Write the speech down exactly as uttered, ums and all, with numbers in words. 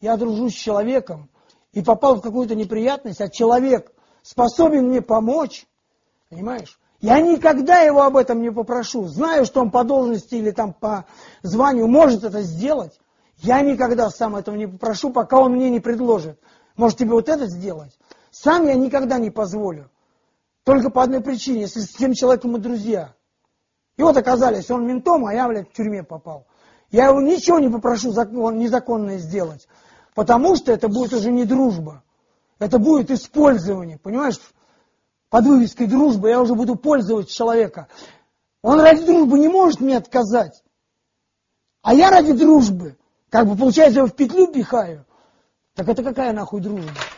я дружу с человеком и попал в какую-то неприятность, а человек способен мне помочь, понимаешь? Я никогда его об этом не попрошу. Знаю, что он по должности или там по званию может это сделать. Я никогда сам этого не попрошу, пока он мне не предложит. Может тебе вот это сделать? Сам я никогда не позволю. Только по одной причине, если с тем человеком мы друзья. И вот оказались, он ментом, а я, блядь, в тюрьме попал. Я его ничего не попрошу закон, незаконное сделать. Потому что это будет уже не дружба. Это будет использование, понимаешь? Под вывеской дружбы я уже буду пользовать человека. Он ради дружбы не может мне отказать. А я ради дружбы, как бы, получается, его в петлю пихаю. Так это какая нахуй дружба?